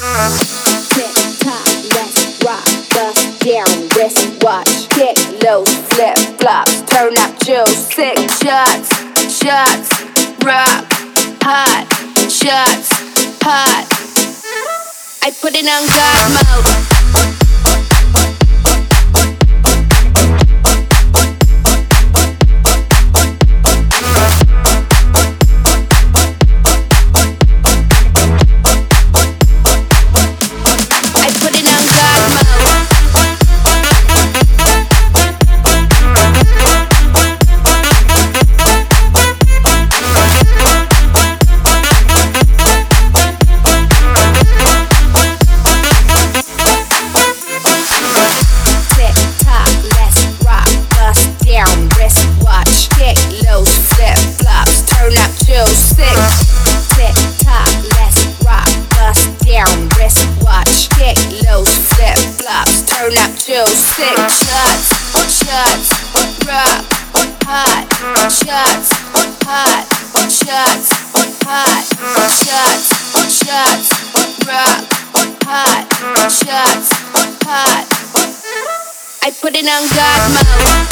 Tick tock, let's rock, bust down, wristwatch, kick low, flip flops, turn up, chill, sick shots, shots, rock, hot, shots, hot. I put it on God mode. Turn up, chill, sick shots, shots, rock, hot, shots, hot, shots, hot, shots, shots, rock, hot, shots, hot. I put it on God mode.